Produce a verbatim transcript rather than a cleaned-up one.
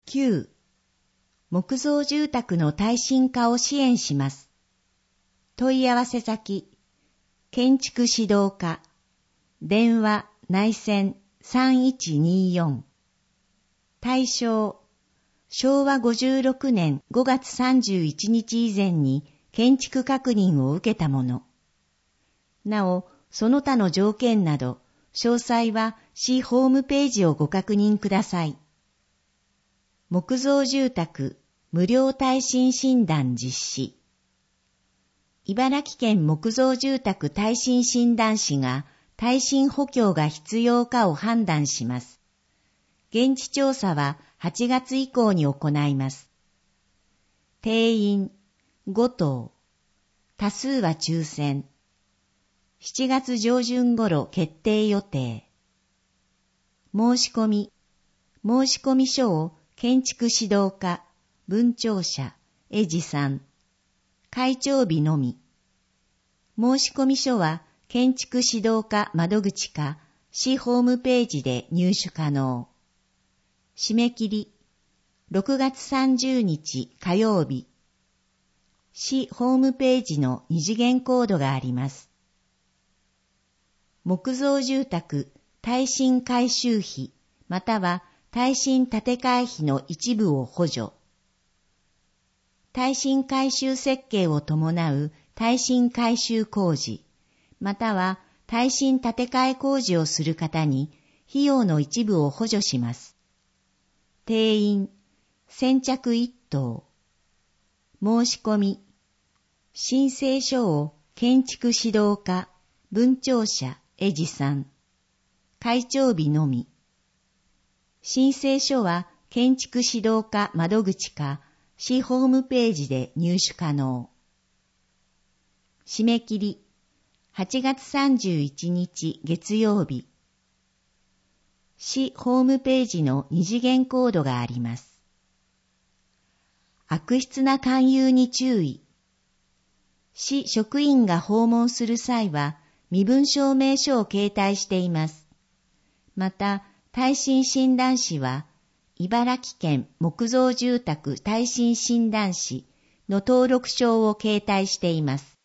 きゅう、木造住宅の耐震化を支援します。問い合わせ先、建築指導課、電話内線さんいちによん。対象、しょうわごじゅうろくねんごがつさんじゅういちにち以前に建築確認を受けたもの。なお、その他の条件など、詳細は市ホームページをご確認ください。木造住宅無料耐震診断実施。茨城県木造住宅耐震診断士が耐震補強が必要かを判断します。現地調査ははちがつ以降に行います。定員ごとう。多数は抽選。しちがつ上旬頃決定予定。申し込み。申し込み書を建築指導課、文庁舎、江地さん。開帳日のみ。申し込み書は建築指導課窓口か市ホームページで入手可能。締め切り、ろくがつさんじゅうにち火曜日。市ホームページの二次元コードがあります。木造住宅耐震改修費または耐震建て替え費の一部を補助。耐震改修設計を伴う耐震改修工事、または耐震建て替え工事をする方に費用の一部を補助します。定員、先着一棟。申し込み。申請書を建築指導課、文庁舎、江地さん。開帳日のみ。申請書は建築指導課窓口か市ホームページで入手可能。締め切り、はちがつさんじゅういちにち月曜日。市ホームページの二次元コードがあります。悪質な勧誘に注意。市職員が訪問する際は身分証明書を携帯しています。また、耐震診断士は、茨城県木造住宅耐震診断士の登録証を携帯しています。